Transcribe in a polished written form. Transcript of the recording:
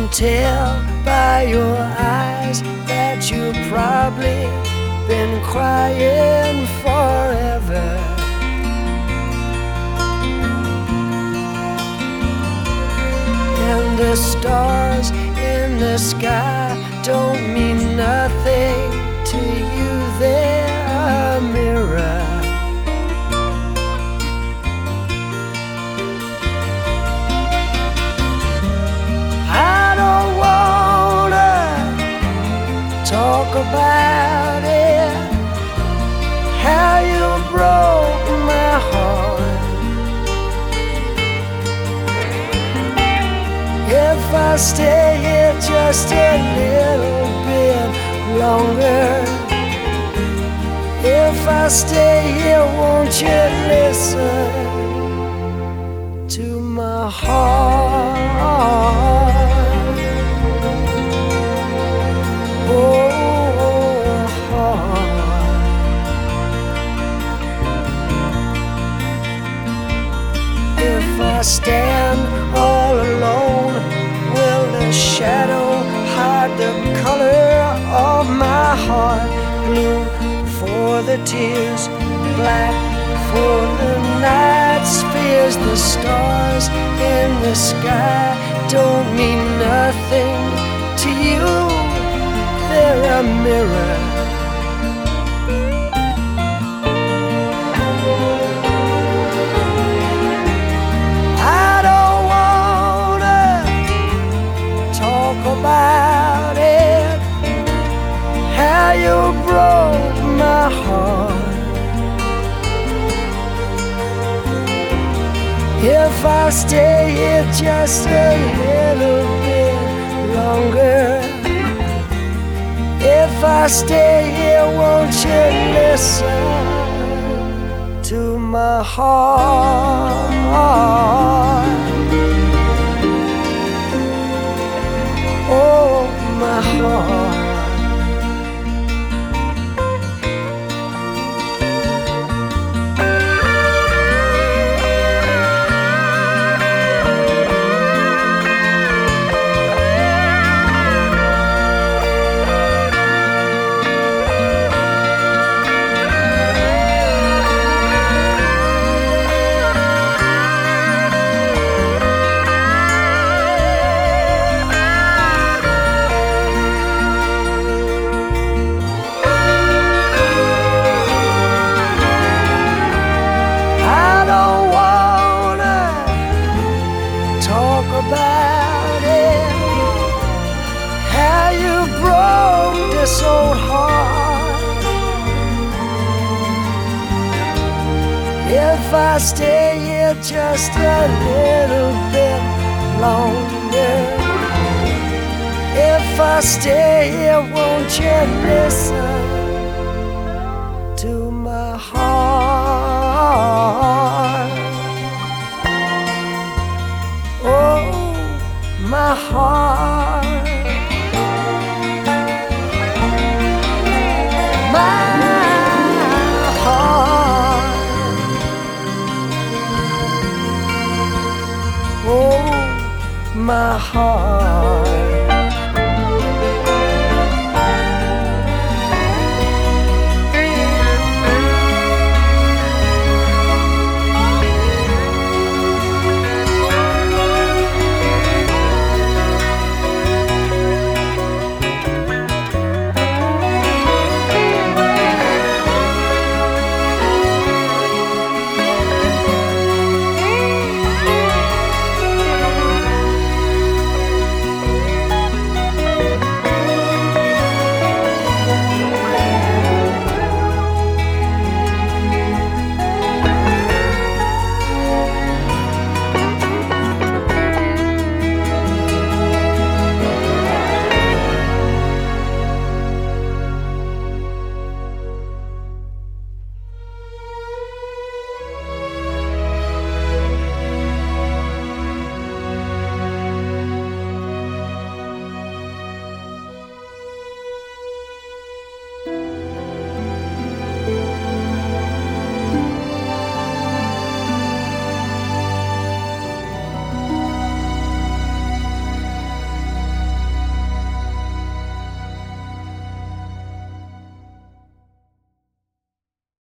can tell by your eyes that you've probably been crying forever. And the stars in the sky don't mean nothing to you, they're a mirror. I don't wanna talk about it, how you broke my heart. If I stay here just a little bit longer, if I stay here, won't you listen to my heart? Oh, heart. If I stand all alone, will the shadow hide the color of my heart? Blue for the tears, black for the night's fears. The stars in the sky don't mean nothing to you, they're a mirror. I don't wanna talk about it, how you broke my heart. If I stay here just a little bit longer, if I stay here, won't you listen to my heart? Oh, my heart. About it, how you broke this old heart. If I stay here just a little bit longer, if I stay here, won't you listen to my heart? My heart, my heart, oh, my heart.